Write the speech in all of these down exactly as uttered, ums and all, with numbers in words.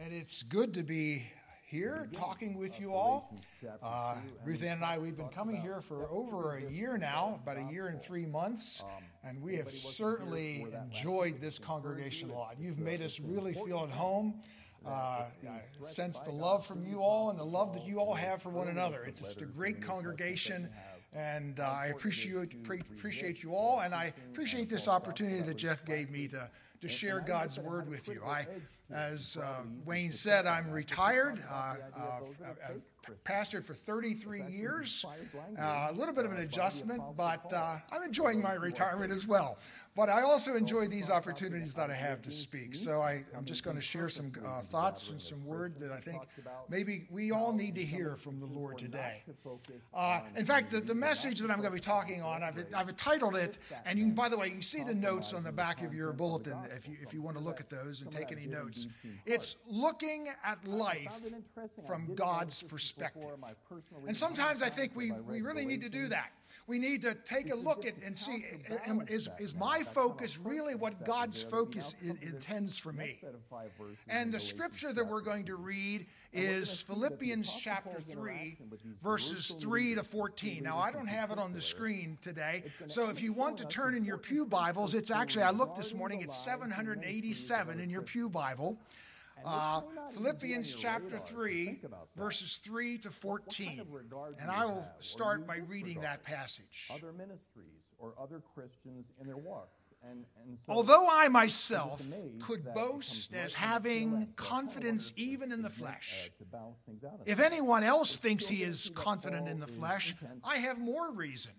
And it's good to be here talking with you all. Uh, Ruth Ann and I, we've been coming here for over a year now, about a year and three months, and we have certainly enjoyed this congregation a lot. You've made us really feel at home. Uh, I sense the love from you all and the love that you all have for one another. It's just a great congregation, and uh, I appreciate appreciate you all, and I appreciate this opportunity that Jeff gave me to to share God's word with you. I, as uh, Wayne said, I'm retired. Uh, uh, I've pastored for thirty-three years. Uh, a little bit of an adjustment, but uh, I'm enjoying my retirement as well. But I also enjoy these opportunities that I have to speak. So I, I'm just going to share some uh, thoughts and some word that I think maybe we all need to hear from the Lord today. Uh, in fact, the, the message that I'm going to be talking on, I've, I've entitled it, and you can, by the way, you can see the notes on the back of your bulletin if you, if you want to look at those and take any notes. It's looking at life from God's perspective. And sometimes I think we, we really need to do that. We need to take a look at and see, is, is my focus really what God's focus is, intends for me? And the scripture that we're going to read is Philippians chapter three, verses three to fourteen. Now, I don't have it on the screen today, so if you want to turn in your pew Bibles, it's actually, I looked this morning, it's seven hundred eighty-seven in your pew Bible. Uh, Philippians chapter three, verses three to fourteen. And I will start by reading that passage. Other ministries or other Christians in their walks. And, and so Although I myself could boast as having confidence even in the flesh, if anyone else thinks he is confident in the flesh, I have more reason.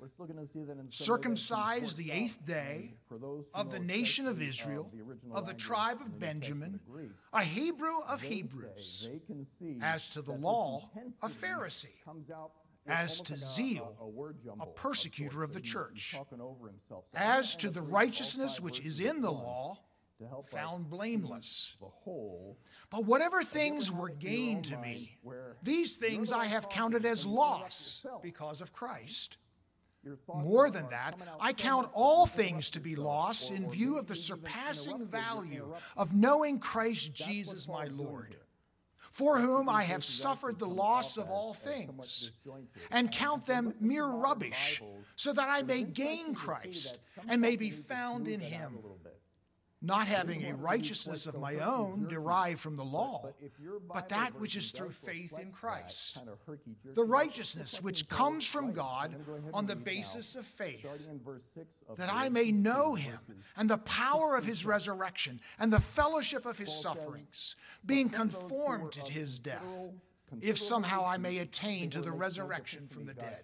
Circumcised the eighth day, of the nation of Israel, of the tribe of Benjamin, a Hebrew of Hebrews, as to the law, a Pharisee, as to zeal, a persecutor of the church, as to the righteousness which is in the law, found blameless. But whatever things were gained to me, these things I have counted as loss because of Christ. More than that, I count all things to be loss in view of the surpassing value of knowing Christ Jesus my Lord, for whom I have suffered the loss of all things, and count them mere rubbish, so that I may gain Christ, and may be found in him, not having a righteousness of my own derived from the law, but that which is through faith in Christ, the righteousness which comes from God on the basis of faith, that I may know him and the power of his resurrection and the fellowship of his sufferings, being conformed to his death, if somehow I may attain to the resurrection from the dead.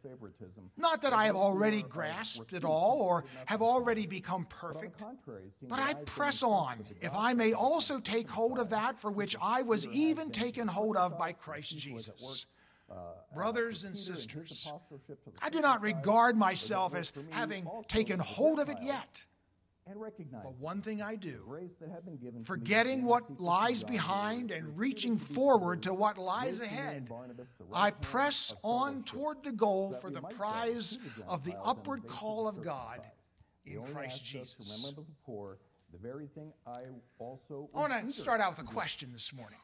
Not that I have already grasped it all or have already become perfect, but I press on, if I may also take hold of that for which I was even taken hold of by Christ Jesus. Brothers and sisters, I do not regard myself as having taken hold of it yet. But one thing I do, forgetting what lies behind and reaching forward to what lies ahead, I press on toward the goal for the prize of the upward call of God in Christ Jesus. I want to start out with a question this morning.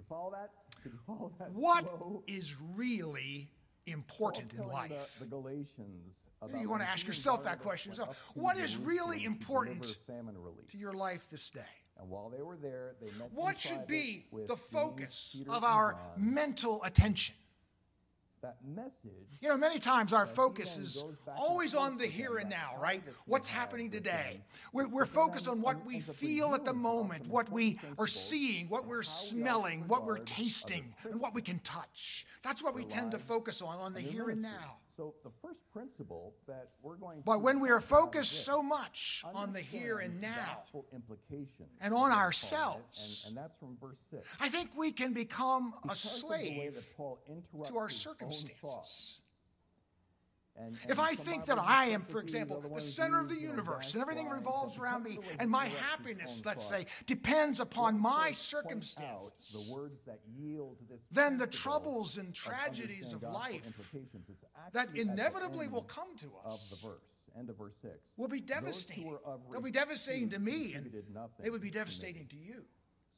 What is really important in life? You want to ask yourself that question. So, what is really important to your life this day? What should be the focus of our mental attention? You know, many times our focus is always on the here and now, right? What's happening today? We're, we're focused on what we feel at the moment, what we are seeing, what we're smelling, what we're tasting, and what we can touch. That's what we tend to focus on, on the here and now. So the first principle that we're going to But when we are focused so much on the here and now and on ourselves, and, and that's from verse six. I think we can become a Because of the way slave that Paul interrupts to our his own circumstances. thoughts. And, and If I some think of that our I am, necessities, for example, the otherwise center of the used, you know, universe and gas everything lines, revolves but around because me of the way and he my directs his happiness, own let's thoughts, say, depends upon what my Paul points circumstances, out, the words that yield to this then the principle troubles and of tragedies of understanding gospel life implications, it's that actually at the inevitably end will come to of us the verse, end of verse six. will be Those who devastating. were of They'll be repute devastating to me, and contributed nothing they would be to me. devastating to you.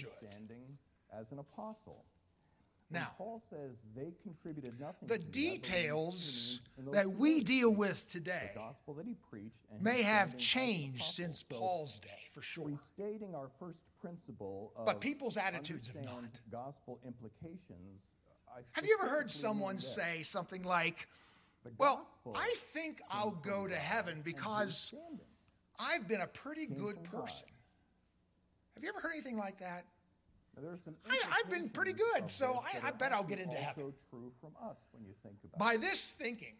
should. Standing as an apostle. When Now, Paul says they contributed nothing the to me, I believe details in those that two we words, deal with today the gospel that he preached and may his have standing as an changed apostle. since So Paul's day, for sure. restating our first principle of But people's attitudes have understand not. gospel implications. I Have you ever heard specifically someone mean this. say something like, The well, gospel I think I'll came from go to God, heaven and because his standing I've been a pretty came good from God. person? Have you ever heard anything like that? Now, there are some I- I've been pretty implications good, of so this I- that I are bet I'll actually get into heaven. also true from us when you think about By it. this thinking,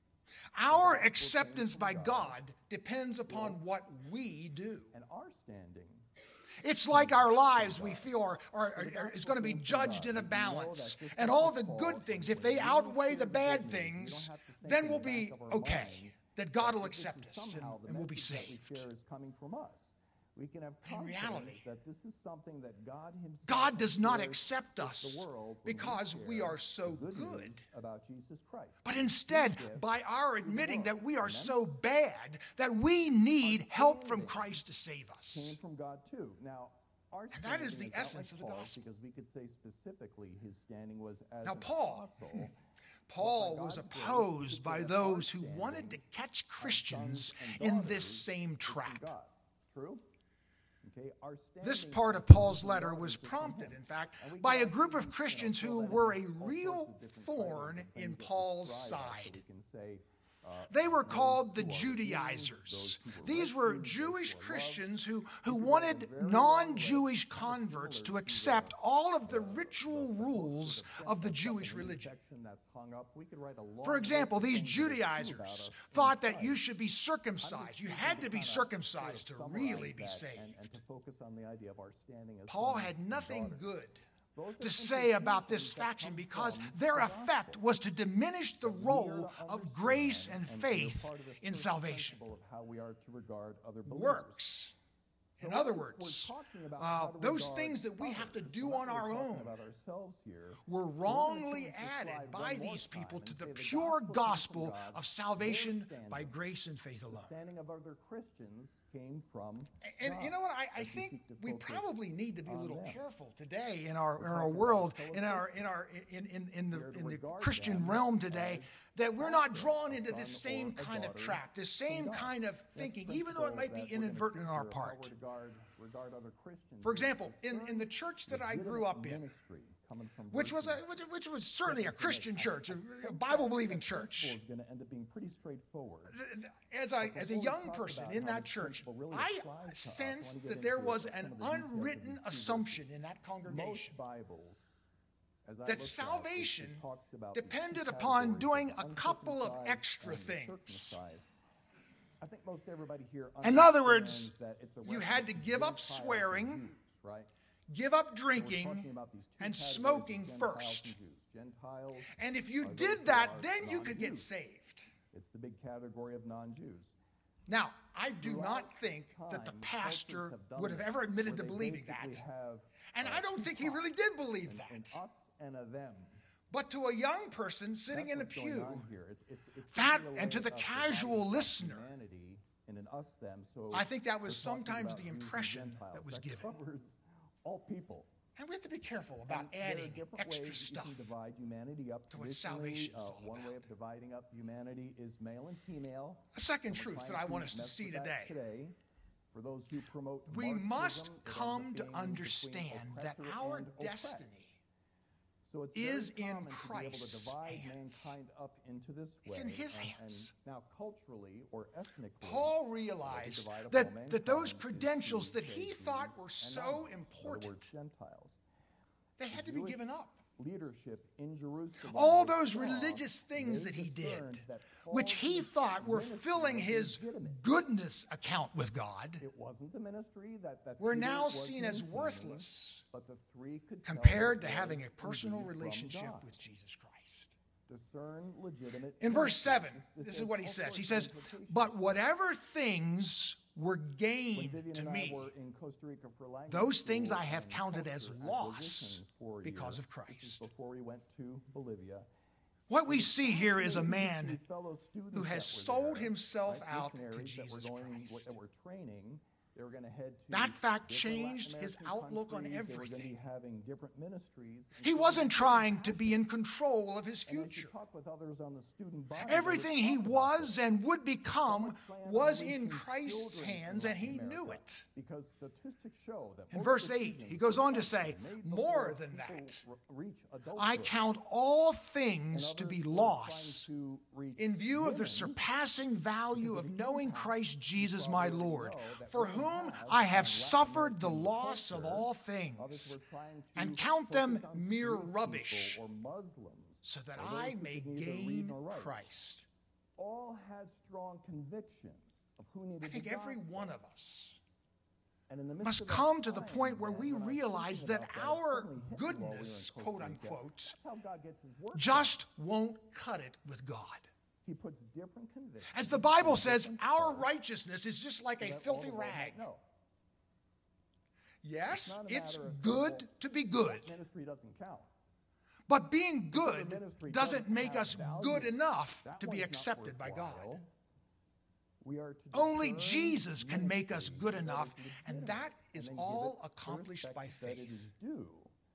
our gospel acceptance came by from God God. depends upon what we do. And our standing It's like our lives, we feel, are, are, are, is going to be judged in a balance. And all the good things, if they outweigh the bad things, then we'll be okay. That God will accept us and, somehow the and we'll be message that we saved. share is coming from us. We can have In confidence reality, that this is something that God himself God does not shares accept with us the world when because we share are so the good news good. about Jesus Christ. But instead, by our admitting that we are so bad that we need help from Christ to save Came us. from God too. Now, our And that is standing the not essence like of the Paul's, gospel. because we could say specifically his standing was as Now, an Paul, apostle. Paul was opposed by those who wanted to catch Christians in this same trap. God. True? Okay, our This standing part of as Paul's sons and letter daughters was is from prompted, him. in fact, And we by can a group actually, of you know, Christians throw who that were a into all sorts real of different titles thorn of in things that Paul's describe us. So side. we can say, uh, They were those called the who are Judaizers. redeemed, those who were These were rescued, those Jewish who are loved. Christians who, We who could write a wanted very long non-Jewish list, kind of converts to similar accept the, all of the uh, ritual the- the rules posters of the that Jewish set up in the religion. section that's hung up. We could write a long For example, list of these things that are true about Judaizers us thought that inside. you should be I'm just circumcised. You choosing had to be kinda circumcised to sort of really summarize be that saved. And, and to focus on the idea of our standing as Paul sons had and nothing daughters. good Those to are say about this implications that faction come because from their the effect gospel. was to diminish the That we are role to of grace understand, and we are faith part of this in first salvation. principle of how we are to regard other believers. Works. In So other we're- words, we're talking about uh, how to those regard things that we have to others. do We're on not our really talking own about ourselves here. were We're gonna wrongly change this added slide by one more these time people and to the say pure came from gospel God, of their salvation standing, by grace and faith the alone. standing of other Christians came from And God. you know what? I, I As we think seek to we focus probably need to be a on little them. careful today in our in We're our talking about world, fellow in our in our in in, in We the are to in the regard Christian them realm today, as that we're not also drawn a into son this or same a kind of daughter trap, this from same God. kind of Next thinking, even though it principle might be that we're gonna inadvertent on our consider how part. we regard, regard other Christians For is example, in, discern in the church that I legitimate grew up in, ministry coming from which was a virtue. which, which was certainly a Second thing Christian is, I- church, I a, think a Bible-believing that church. principle is going to end up being pretty straightforward. As I, But as a before we young talk person about in how that this church, principle really I applies to us, I wanna sensed get that there into was some an of the details of unwritten these two assumption in that Most congregation Bibles, as I that looked at it, it salvation talks about these two depended upon categories doing of a couple of uncircumcised extra and things. circumcised. I think most everybody here In other understands words, that it's a you reference had to give up Gentiles and swearing, Jews, right? give up So we're drinking, talking about these two and categories of smoking Gentiles first. and Jews. Gentiles And if you are those did who that, are then you could get non-Jews. saved. It's the big category of non-Jews. Now, I do Throughout not think that the time, pastor cultures have done would have this, ever admitted where to they believing basically that. have, And uh, I don't two think he parts, really did believe an- an that. us and a them. But to a young person sitting That's in a what's going pew, on here. It's, it's, it's that simply a and to way the of casual dividing up listener, humanity in an us them. So I think that was we're talking sometimes about the Jews and impression Gentiles. that was That given. covers all people. and we have to be careful about And there are adding different extra ways stuff. You can divide humanity up. to what Traditionally, salvation is uh, all one way about. of dividing up humanity is male and female. A second And we're truth that trying I want us to mess see with that today. today. For those who promote We Marxism, must it ends up come to being between understand that oppressor our and oppressed. destiny So it's is very in common to be able to Christ's divide hands. mankind up into this It's way. in his and- hands. And now, culturally or ethnically, Paul uh, we realized divide up all that, that mankind those into credentials that Jews he and thought were non-Jews. so In other words, important, Gentiles. they had to be Jewish given up. Leadership in Jerusalem. All they those saw, religious things they that he did, discerned that which Paul's he thought were ministry filling was his legitimate. goodness account with God, It wasn't the ministry that, that were Peter now was seen as maintaining, worthless but the three could tell compared to that having was a personal indeed from relationship God. with Jesus Christ. Discern legitimate In verse ministry. seven, This this is has what he all says. sorts He of says, implications. "But whatever things were When gain Vivian to and I me, were in Costa Rica for language those things school I have and counted as culture loss acquisition for a because year, of this is Christ." before we went to Bolivia. What we see here is a These man two fellow students who that has were sold there, himself right, out to missionaries that were Jesus going- Christ. That were training. They were going to head to That fact different Latin changed his American outlook on countries. They were going to everything. be having different ministries. And He so wasn't he trying to be in control of his And as you future. talk with others on the student body, they would Everything he talk about was this. and would become Someone planned was on in reaching Christ's children in hands, and he Latin knew America, it. Because statistics show that In most verse eight, decisions he goes on to are say, made more before than people that, r- reach I adulthood. count all And things to others be were trying loss to reach in view of the women surpassing value of knowing Christ Jesus my Lord, know that for women whom have I in have Latin suffered the American loss of culture, all others things, were trying to and count them focus on mere Jewish people rubbish, or Muslims, so that or those I who may could neither read gain nor write. Christ. All had strong convictions of who needed I think the every gospel. one of us And in the midst must of that come to the time, point where then, we when I was realize thinking that about that, it our suddenly hit me while we were in goodness, Costa quote Rica. unquote, That's how God gets his work done. just won't cut it with God. He puts different convictions. As the Bible on says, different our parts righteousness is just like so a that all filthy the world might rag. know. Yes, not a it's matter of saying, good well, to be good, That ministry doesn't count. but being Because the good ministry doesn't doesn't make have us value. good enough That to be one's not accepted by God. worthwhile. We are to Only discern Jesus can make us ministry good that is enough, and legitimate, that and is then give all it the accomplished by respect that it faith. is due.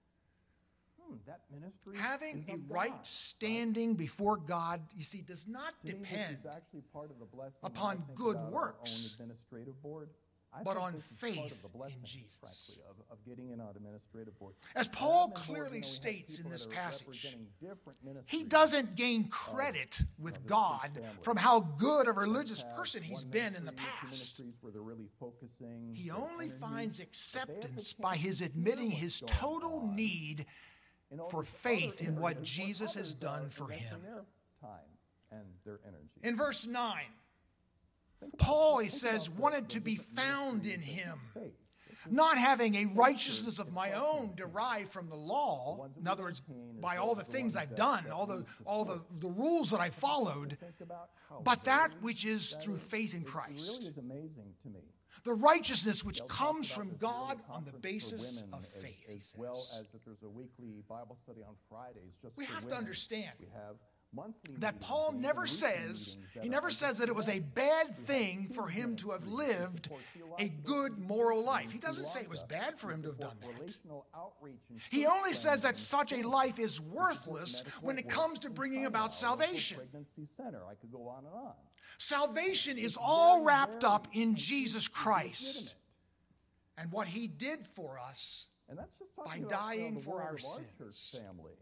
Hmm, that ministry Having is a of right God. standing before God, you see, does not To me, this depend is actually part of the blessing upon when I think good about works, our own administrative board. I but think on this is part faith of the in blessing, Jesus. frankly, of, of getting in on administrative board. As On Paul admin board, clearly you know, we have states in people this that are passage, representing different he ministries. doesn't gain credit with of the church God family. from how good a Some religious have person he's one been in the ministry, two past. ministries where they're really focusing He their only energy, finds but they have the acceptance chance by to his hear admitting what's his going total on need in all for these faith other in what areas Jesus has others done are for investing him. their time and their energy. In verse nine, Think about- Paul, he think says, about the- wanted the to be different found in ministries of him, faith. not having a righteousness of my own derived from the law. In other words, by all the things I've done, all the all the, the rules that I followed, Think about how but that very which is that through is. faith in It Christ. really is amazing to me. The righteousness which They'll talk comes about from this God yearly on the conference for basis women of as- faith, he as well says. as that there's a weekly Bible study on Fridays just We for have to women. understand We have monthly that meetings Paul and even never weekly says, meetings that he are never just says that it was a events. bad We have thing kids for him to have ministries, we lived support a theological good teachers moral in life. He Sri doesn't say it was Lanka. bad for We him to have support done that. relational outreach and He church only says that planting such a and life is support worthless medical when it work comes to in bringing China, about a local salvation. pregnancy center. I could go on and on. Salvation is It's all very, wrapped very up in completely Jesus Christ legitimate. and what he did for us. And that's just by talking about, you know, dying the for world our of our sins. church family.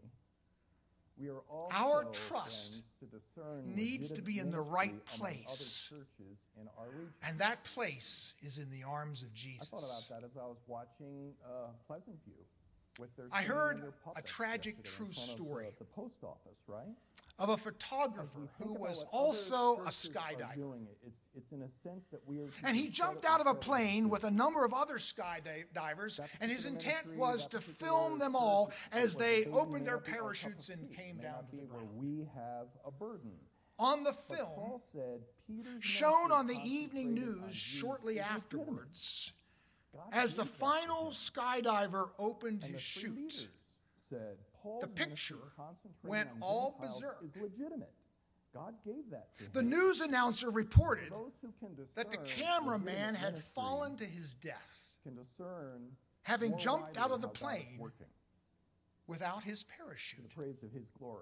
We are also, Our trust friends, to discern needs to be in the legitimate right ministry among place. Other churches in our region. And that place is in the arms of I thought about Jesus. that as I was watching uh, Pleasant View with their I singing heard and their a puppets tragic yesterday in true front of, story. uh, the post office, right? Of a As we photographer think who about was what also other a churches are skydiver. doing, it's, it's in a sense that we are to And he be jumped credit out of a where credit is plane due. with a number of other skydivers, That and his particular intent ministry, was that to particular film them church, all it as was they maybe opened may their not be our cup parachutes of and tea. came May down not to be the where ground. we have a burden. On the But film, Paul said, Peter's shown ministry on the evening concentrated on news Jesus shortly is legitimate. afterwards, God as the gave that to final him. skydiver opened And his the three chute, leaders said, Paul's the ministry picture concentrating went on all Gentiles berserk. is legitimate. God gave that to the him. news announcer reported Those who can that the discern cameraman legitimate had ministry fallen to his death can discern having more jumped widely out of the how God is plane working without his to the parachute. praise of his glory.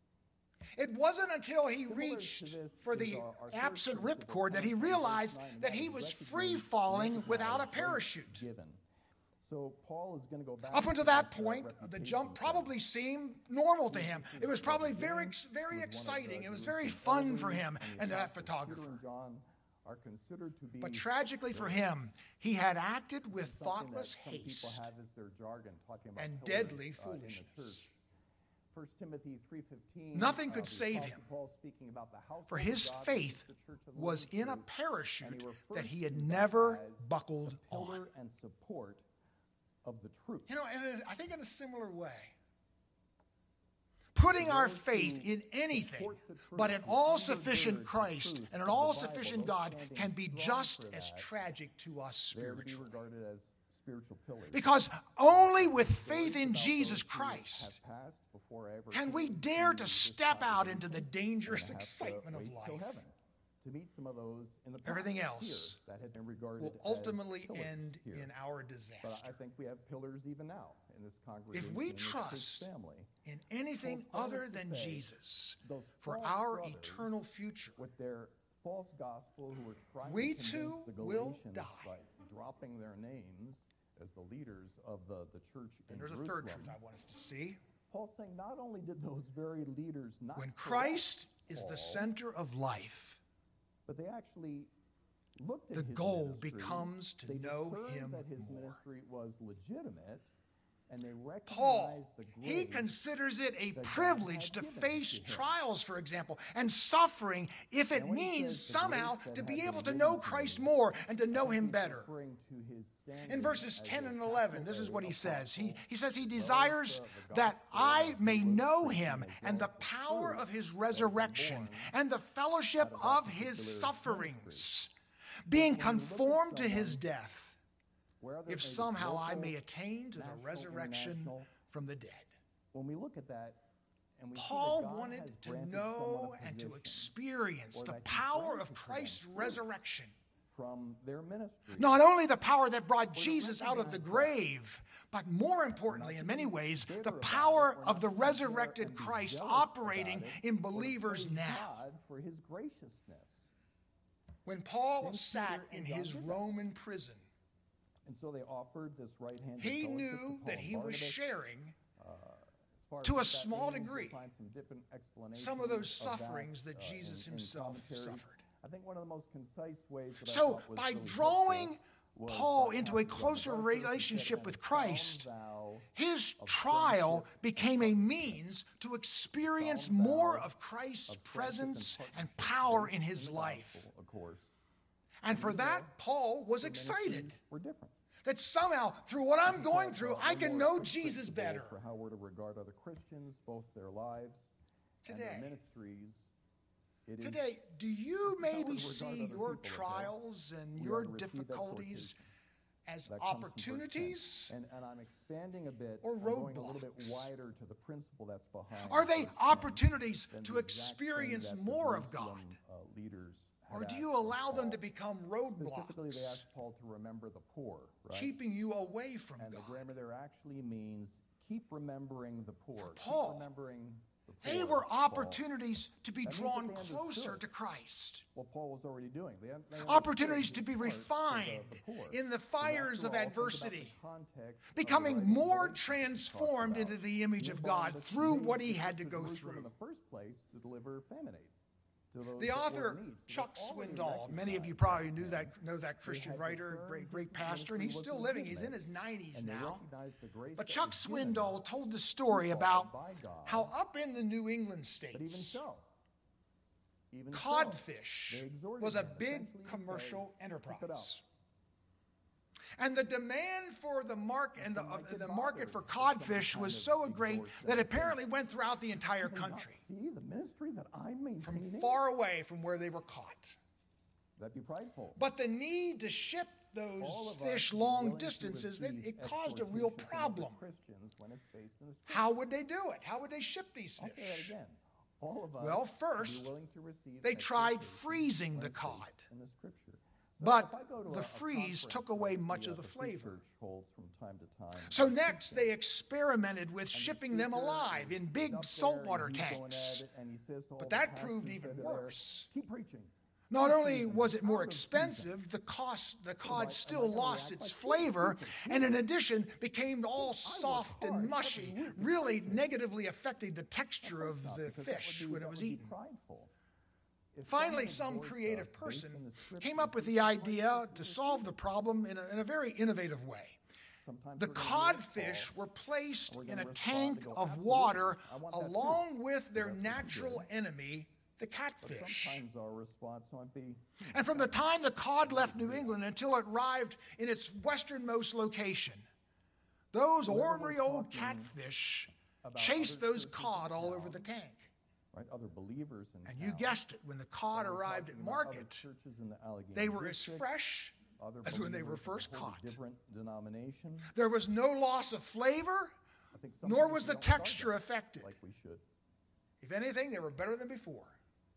It wasn't until he Similar reached to this for is the our- our third absent principle ripcord that he comes from verse realized nine, and that that he is was recognize- free falling recognize without a grace parachute. given. So Paul is going to go back Up to until that this, uh, point, the reputation jump thing. probably seemed normal to him. It was probably very, James very was one of exciting. the It was Jerusalem very fun for elders, him the and that apostles Peter photographer. and John are considered to be But tragically for him, he had acted with something thoughtless that some people haste have as their jargon, talking about and pillars, deadly uh, in the foolishness. church. First Timothy three fifteen. Nothing uh, could the save Apostle him, Paul speaking about the household for of his God, faith the church of the was living in a truth, and parachute he refers that he had to that never as buckled the on. pillar and support of the truth. You know, and I think in a similar way, putting our those faith who in anything support the truth, but an who all-sufficient undergird the Christ truth and of an the all-sufficient Bible, God those standing can be strong just for as that, tragic to us they're to be spiritually. regarded as spiritual pillars. Because only with Stories faith in about Jesus those who Christ have passed before I ever can we came dare to this step out congregation into the and dangerous have to excitement of wait till life. heaven. to meet some of those in the past Everything else here that had been regarded will as ultimately pillars end here. in our But disaster. I think we have pillars even now in this congregation. If we in this church trust family, in anything Well, other needless to than say, Jesus those for false our brothers eternal future, with their false gospel who were trying we to too convince the will Galatians die. by dropping their names as the leaders of the, the church in and there's a Jerusalem. third truth I want us to see. Paul's saying not only did those very leaders not When correct Christ is the Paul, center of life, but they actually looked at the his goal ministry, becomes to they know discerned him that his more. ministry was legitimate, and they recognized Paul, the he grace considers it a that God privilege had to given face to him. trials, for example, and suffering if it And when he means says the grace somehow that to had be been able to given know to Christ him, more and to know I think him he's better. referring to his standing In verses as ten a and eleven, capital this is A what he says. He, apostle, he says he both desires the- the that gospel I that may he was know preaching him as and the well as the power fruit of his that was resurrection born and the fellowship out of that of particular his ministry. sufferings, being When you look at conformed to his someone death, whether it if may be somehow I local, may attain to the national, resurrection international, from the dead. when we look at that, and we Paul see that God wanted has to granted know someone a and to position experience or the that he power granted of to them Christ's fruit resurrection. from their ministry. Not only the power that brought to Jesus out of the recognize grave, but more importantly, in many ways, bitter the about power it, or of not the to be bitter resurrected and be Christ jealous operating about it, in or to believers praise now. God for his graciousness. When Paul Then sat Peter in and John his did that. Roman prison, And so they offered this right-handed he fellowship knew to Paul that and he was Barnabas. sharing As far as to a what that small means, you'll degree, find some different explanations some of those that, sufferings that uh, Jesus in- in himself commentaries. suffered. I think one of the most concise ways that I So, thought was by really drawing helpful was Paul by into a passage on closer Barnabas, who said, relationship "And with a Christ, solemn vow his of trial friendship and became a partnership, means to experience solemn more vow of Christ's of friendship presence partnership and power based in his the life. gospel, of course. And for that, Paul was The excited ministries were different. that somehow, through what I'm going through, I can know Jesus better. For how we're to regard other Christians, both their lives and Today. their ministries. It is- Today, do you This is how maybe we regard see other your people, okay? trials and We your are to receive difficulties exhortation. as That comes from verse ten. opportunities? And, and I'm expanding a bit, or I'm going a little bit roadblocks? wider to the principle that's behind. Are they verse ten opportunities than to the exact thing experience that the more of Jerusalem, God? uh, leaders Or had do asked you of allow them Paul. to become Specifically, they roadblocks, asked Paul to remember the poor, right? keeping you away from and the God? grammar there actually means keep remembering the poor. Paul, keep remembering the poor. They were Paul. opportunities to be That means drawn that they closer understood to Christ. What Paul was already doing. They, they understood Opportunities the to be heart of the- refined the poor. in the And fires after of all, think about the adversity, context of the becoming writing of more Galatians that he talks transformed about. into the image He of and God Barnabas through made what he the had trip to go Jerusalem through. in the first place to deliver feminine to those The that were author in need. So they Chuck already Swindoll, many of you recognized probably knew him. that know that Christian had writer, discerned great his great pastor, and ministry he's was still living. He's in legitimate, his nineties and they now. recognized the grace But that Chuck was given Swindoll told the story to Paul about by God. how up in the New England But even states, so, even so, codfish they exhorted was a him, big essentially to commercial say, "Keep it up." enterprise. And the demand for the market and the, Some might uh, get the bothered market for if someone codfish kind was of so great exhorts that them to apparently went throughout the entire "Do you not country, see the ministry that I'm from maintaining?" far away from where they were caught. That'd be prideful. But the need to ship All those of us fish be long willing to distances, that receive it caused a real exhortation from other problem. Christians when it's based in the Scripture. How would they do it? How would they ship these I'll say that fish? again. All of us Well, should be first, willing to receive they tried exhortation freezing when the it's based cod. in the Scripture. So But if I go to the a- a freeze conference took that away the, much uh, of the the Free flavor. Church holds from time to time, So and next, they experimented with the shipping them speaker alive is in up big there, saltwater and he's going tanks. at it, and he says to all But the that proved pastors even that are there, worse. Keep preaching. Not Keep only preaching. was it more Out of season. expensive, the cost, the Am I- cod am still I gonna lost react its like, "Keep flavor, preaching, and in keep addition, became all soft hard and every mushy, week. really negatively affecting the Of texture course of not, the because that would fish be- when that it was would be eaten. prideful. If Finally, someone some exhorts creative us based person in the came Scripture, up with we the might idea take to it solve the problem in a, in a very innovative way. Sometimes The we're gonna be like codfish Paul, were placed and we're in gonna a respond tank and go, of "Absolutely, water I want that too." along with their That's what he natural did. enemy, the But catfish. sometimes our response might be, "Hmm, And from the time the cod left New England until it arrived in its westernmost location, those Whenever we're ornery old talking catfish about chased other those churches cod in all over town, the tank. right, other believers in And you town, guessed it, when the cod when we're arrived at talking about other market, churches in the Allegheny they were as District, fresh other as when they were believers in a first wholly caught. different denomination. There was no loss of flavor, I think nor sometimes was we the don't regard texture them affected. like we should. If anything, they were better than before. This is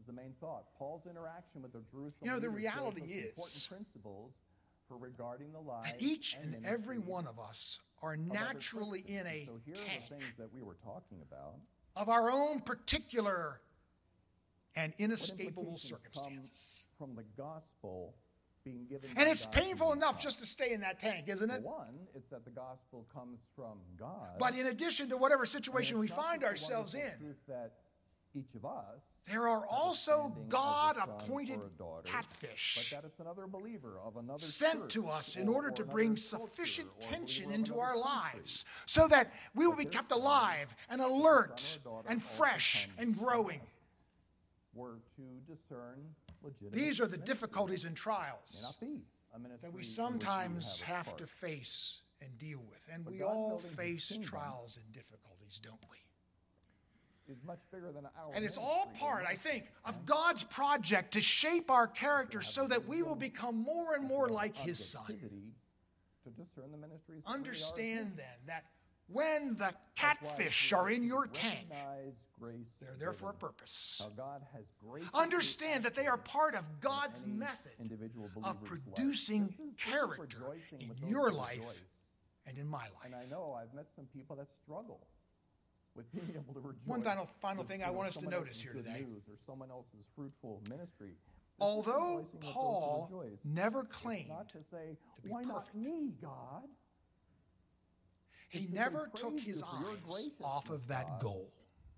the main thought. Paul's interaction with the Jerusalem You know, the leaders shows reality us is important principles for regarding the lives that each and and every ministry one of us are of other naturally Christians. in a So here are tank the things that we were talking about. of our own particular and What inescapable implications circumstances. come from the gospel being given And by it's God to painful enough mankind? just to stay in that tank, isn't For it? one, it's that the gospel comes from God. But in addition to whatever And situation it's we not find just the ourselves wonderful in, truth that each of us there are has a also standing of a son God-appointed or a daughter, catfish but that it's another believer of another sent church to us in or- order or to another bring culture sufficient or a tension believer of into another our country. lives so that we will be But kept there's alive and son alert or daughter and also fresh comes and from growing. God. We're to discern legitimate These are the ministry. difficulties and May trials not be a ministry that we in which sometimes have a have part. to face and deal with. And But we God all building his face kingdom trials and difficulties, don't we? is much bigger than our And it's all ministry. part, I think, of God's project to shape our character so that we will become more and more like His Son. Objectivity to discern the ministries that really are Understand His. then that when the That's why catfish we are have in to your tank, recognize grace they're there for a given. purpose. How God has graciously Understand that they are acted part of in God's any method individual of believer's life. producing This is- this is character rejoicing in with those your who life rejoice. and in my And I life. know I've met some people that struggle with being able to rejoice. One final- final with, thing you I know, want us to someone notice else's here good today. news or someone else's fruitful ministry. This is Although rejoicing with those who Paul rejoice. never It's claimed not to say, be why perfect. not me, God? he It's to never say, took "Praise his you for your eyes off of graciousness, that God." goal.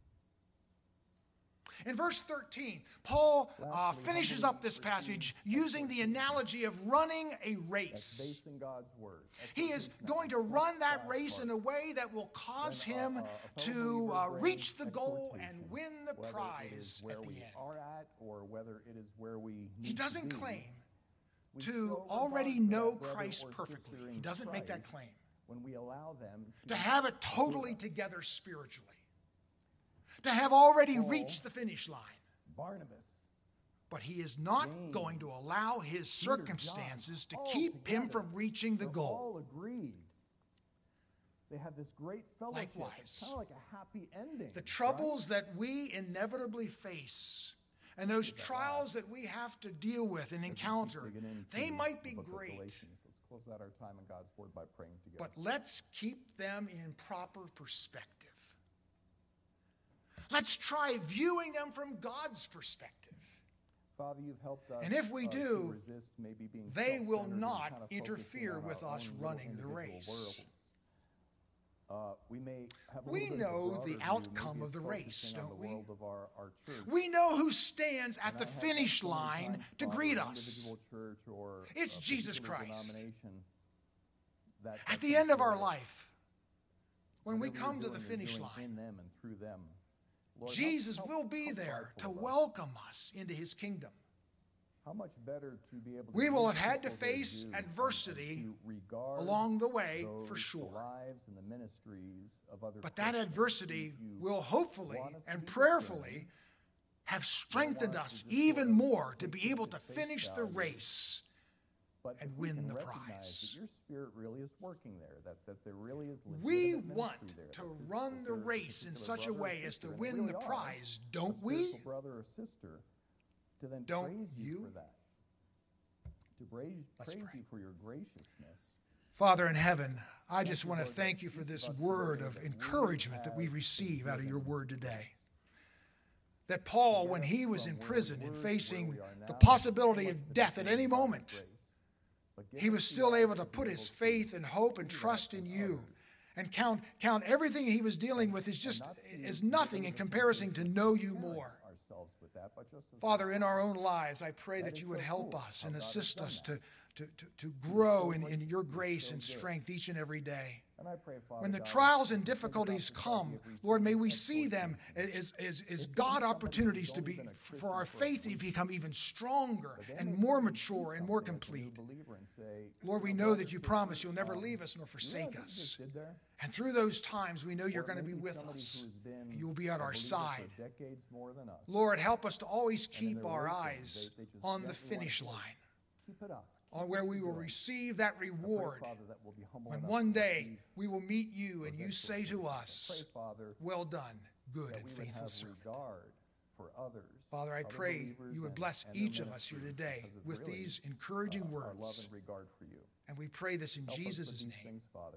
In verse thirteen, Paul uh, Lastly, finishes humbly up this receive passage using the analogy of running a That's race. based in God's word. That's He what is he's going to not- run that God's race part. in a way that will cause When, uh, him uh, a fellow to believer uh, brings reach the goal and exhortation, win the whether it is prize where at the we end. are at or whether it is where we need He doesn't to be, claim we to so already regard know that brother Christ or perfectly. sister He in doesn't make that Christ claim. when we allow them to, To have it do totally that. together spiritually. To have already Paul, reached the finish line. Barnabas, But he is not James, going to allow his Peter, circumstances John, to all keep him together, from reaching the they're goal. all agreed. They have this great fellowship. Likewise, kind of like a happy ending. The right? troubles that we inevitably face and those trials that we have to deal with and As we keep encounter, digging into they the might be book of great, Galatians, let's close out our time in God's word by praying together. but let's keep them in proper perspective. Let's try viewing them from God's perspective. Father, you've helped us, And if we uh, do, to resist maybe being they will self-centered and not kind of focusing interfere on with our us own little running the individual race. worlds. Uh, we may have a We little bit of a know broader the view. outcome Maybe of the it's race, focusing on don't the we? world of our, our church. We know who stands at And the I have had finish so many line times, to Father, greet an us. individual church or It's a Jesus particular Christ. denomination that- At that the can end of our fail. life, when we Whatever you're come to the doing, you're finish doing line, in them and through them. Lord, how- Jesus how- will be how there prideful to of us. welcome us into his kingdom. How much better to be able to We will reach have had to people their face due and- and adversity to regard along the way, those, for the sure. lives and the ministries of other But that Christians adversity who you will hopefully want us to and be prayerfully discerning. have strengthened want us us to just even sort of more to take be them able at to face finish the value. race. But and if we win can the recognize prize. that your spirit really is working there, that, that there really is We legitimate want ministry there, to that this- run that the there's a race in particular such a brother or way as sister, to and they win really the are, prize, a don't we? spiritual brother or sister, to then Don't praise you, you? for that. To praise, Let's praise pray. you for your graciousness. Father in heaven, I just you, want to Lord, thank that you for each this of us word today of that we encouragement that we have receive out of your given word today. That Paul, Get when us he was from in where prison we and were to facing where we are the now, possibility so of much death at better any by God's moment, grace. But give he us was the still eyes able to be put his able to faith and hope and see that trust in in you. others. And count count everything he was dealing with is just not to is be nothing in able to comparison to know you compare more. ourselves with that, but just as Father, in our own lives, I pray That that is you would so help cool us how and God has assist done us that. to, to, to, to grow so in, in your gracious, grace so and good. strength each and every day. And I pray, Father When the God, trials and as we think about difficulties this come, idea of Lord, may receiving we see them exhortation, as, as, as If God somebody who's opportunities to only be, been a for our Christian for a faith to week, become even stronger but then and they more come and see mature and more something as a new complete. believer and say, Lord, we "You know brother, that you sister, promise you'll never um, leave us nor you know forsake what you us. just did there?" And through those times, we know you're Or going to be maybe with somebody us. who's been And you'll be at a our believer side. for decades more than us. Lord, help us to always And in keep their our racing, eyes they- they just on the gently wanna finish say, line, Keep it up. on Keep where what we you're will doing. receive that I pray, reward. Father, that we'll be humble When enough one to day receive we will meet you and those you say to exhortations. I us, pray, Father, well done, good that and we would faithful have servant. regard for others. Father, I other pray believers you would and- bless and their each of us here ministries today because of with really, these encouraging uh, our love words. and regard for you. And we pray this in Help us with Jesus' these name. things, Father.